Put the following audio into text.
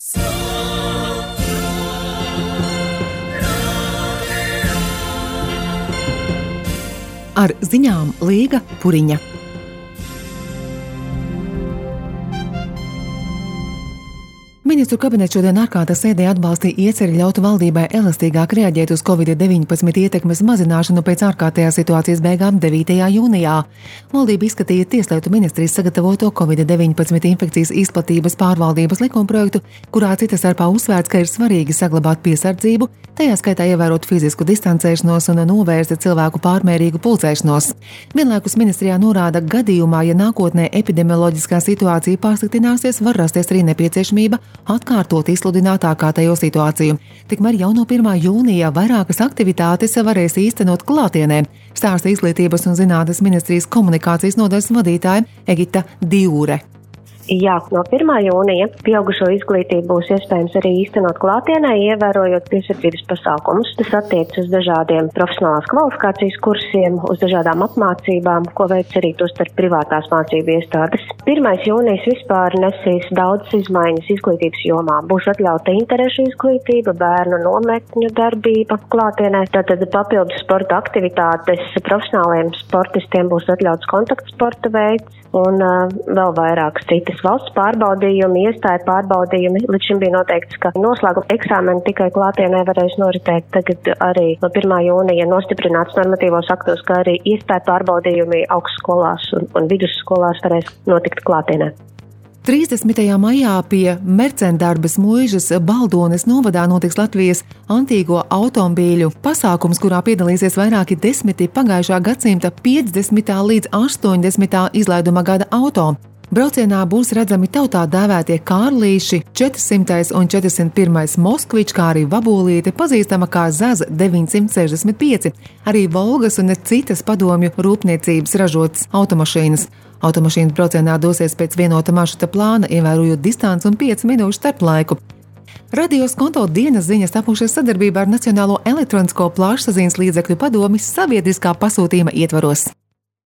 Ar ziņām Līga Puriņa. Ministru kabinets šodien ārkārtas sēdē atbalstīja ieceri ļaut valdībai elastīgāk reaģēt uz Covid-19 ietekmes mazināšanu pēc ārkārtējās situācijas beigām 9. jūnijā. Valdība izskatīja Tieslietu ministrijas sagatavoto Covid-19 infekcijas izplatības pārvaldības likumprojektu, kurā cita starpā uzsvērts, ka ir svarīgi saglabāt piesardzību, tajā skaitā ievērot fizisku distancēšanos un novērst cilvēku pārmērīgu pulcēšanos. Vienlaikus ministrijā norāda, gadījumā, ja nākotnē epidemioloģiskā situācija pasliktināsies, var rasties arī nepieciešamība atkārtot izsludinātākā tajo situāciju. Tikmēr jau no 1. jūnija vairākas aktivitātes varēs īstenot klātienē, stāsta Izglītības un zinātnes ministrijas komunikācijas nodaļas vadītāja Egita Diure. Jā, no 1. jūnija pieaugušo izglītību būs iespējams arī īstenot klātienē, ievērojot piesardzības pasākumus. Tas attiecas uz dažādiem profesionālās kvalifikācijas kursiem, uz dažādām apmācībām, ko veic arī tostarp privātās mācību iestādes. 1. jūnijas vispār nesīs daudzas izmaiņas izglītības jomā. Būs atļauta interešu izglītība, bērnu nometņu darbība klātienē, tātad papildus sporta aktivitātes profesionāliem sportistiem būs atļauts kontaktsporta veids un vēl vairākas citas valsts pārbaudījumi, iestāju pārbaudījumi. Līdz šim bija noteikts, ka noslēguma eksāmeni tikai klātienē varēs noritēt. Tagad arī no 1. jūnija nostiprināts normatīvos aktos, ka arī iestāju pārbaudījumi augstskolās un vidusskolās varēs notikt klātienē. 30. maijā pie Mercendarbes muižas Baldones novadā notiks Latvijas antīgo automobīļu pasākums, kurā piedalīsies vairāki desmiti pagājušā gadsimta 50. līdz 80. izlaiduma gada auto. Braucienā būs redzami tautā dēvētie Kārlīši, 400. un 401. Moskvič, kā arī Vabulīte, pazīstama kā Zaz 965, arī Volgas un citas padomju rūpniecības ražotas automašīnas. Automašīnas braucienā dosies pēc vienota maršruta plāna, ievērojot distanci un 5 minūšu starplaiku. Radio Skonto dienas ziņas tapušas sadarbībā ar Nacionālo elektronisko plašsaziņas līdzekļu padomi sabiedriskā pasūtījuma ietvaros.